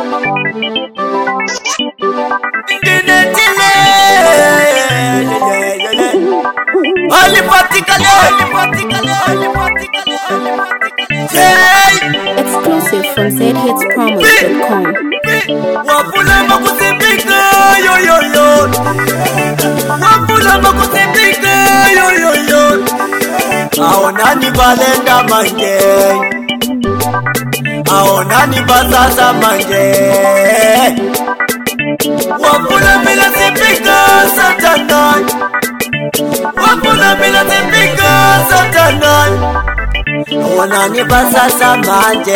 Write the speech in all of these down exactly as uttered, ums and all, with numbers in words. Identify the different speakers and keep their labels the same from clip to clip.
Speaker 1: Exclusive from z hits promo dot com.
Speaker 2: Wapula makusipika yo yo yo. Wapula makusipika yo yo yo. Aonani balenda manje. Aonani basasa manje. Wapula bila sipika satana. Wapula bila sipika satana. Aonani basasa manje.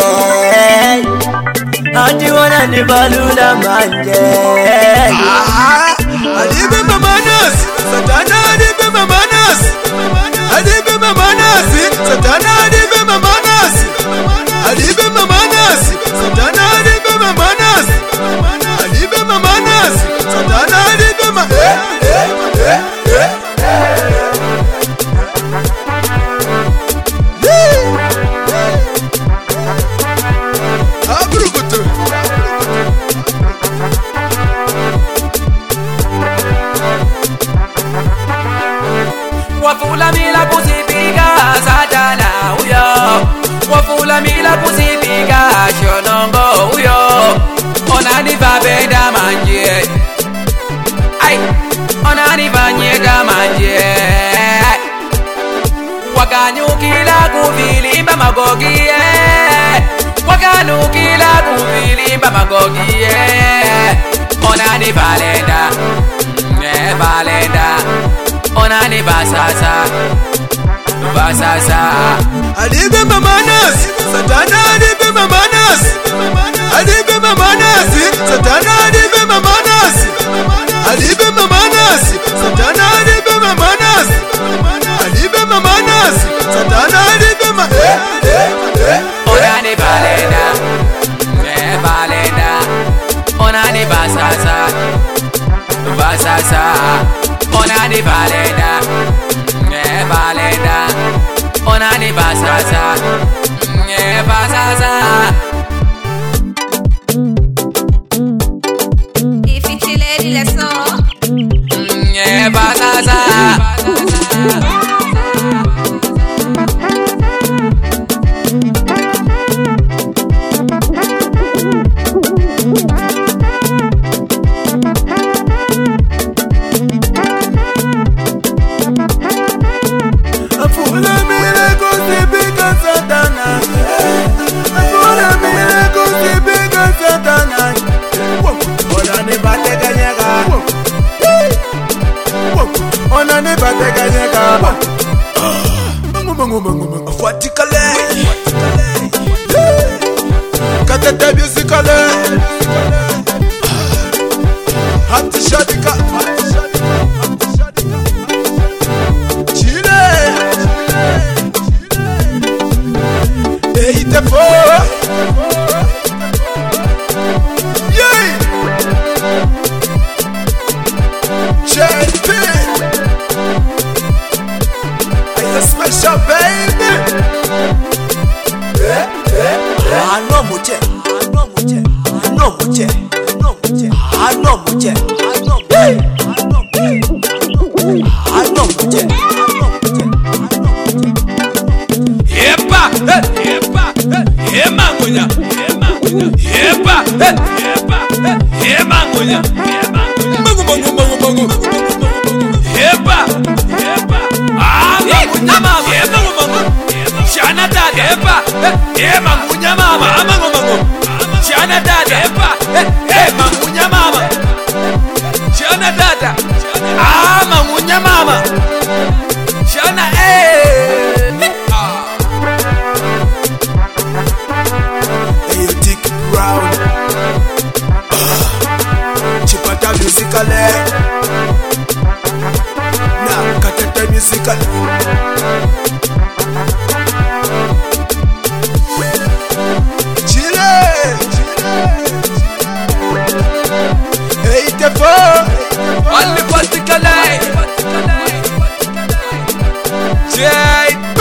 Speaker 2: Ati wana ni balula manje.
Speaker 3: Ah, adibe mamanas, satana adibe mamanas. Adibe mamanas, satana adibe mamanas. Adibe mamanas, satana adibe mamanas. Adibe mamanas, satana adibe ma. Eh eh eh eh.
Speaker 2: Wafula mila kusipiga satana uyo. Wafula mila kusipiga shonongo uyo. Onani vabenda manje. Ay, onani vanyega manje. Wakanyukila kuvilimba magogie. Wakanyukila kuvilimba magogie. Onani valenda, eh valenda. Onani basasa, basasa.
Speaker 3: Adibe mamanas, satana adibe mamanas. Adibe mamanas, satana adibe mamanas. Adibe mamanas, satana adibe mamanas. Adibe mamanas, satana adibe ma. Eh eh eh.
Speaker 2: Onani balenda, eh balenda. Onani basasa, basasa. Onani balenda, eh balenda. Onani basasa, eh basasa.
Speaker 4: If it's a lady, let's go.
Speaker 2: Eh basasa.
Speaker 3: Fatikale, katete musicale, hati shadika, chile, eite fo, yeah, champion. Special baby. Eh, eh,
Speaker 2: I know muche, I know muche, I know muche, I know muche, I know muche, I know muche, I know muche, I know muche, Yepa, yepa, yema ngunya, yema ngunya, yepa, yepa, yema ngunya, yema ngunya, mangu mangu mangu mangu, yepa, yepa, ah, ngunya mama, yepa mangu, shana da yepa, yema ngunya mama, mangu mangu, shana da yepa, yema ngunya mama, shana da, ah, mangunya mama, shana eh.
Speaker 3: Chipata musicale, na katete musicale. Chile, hey te fo,
Speaker 2: Only Patikale, J B.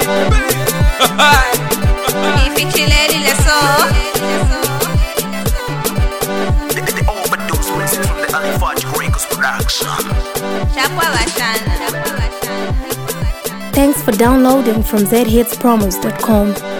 Speaker 4: If it's a lady, let's go. chapwa bashana.
Speaker 1: Thanks for downloading from z hits promos dot com.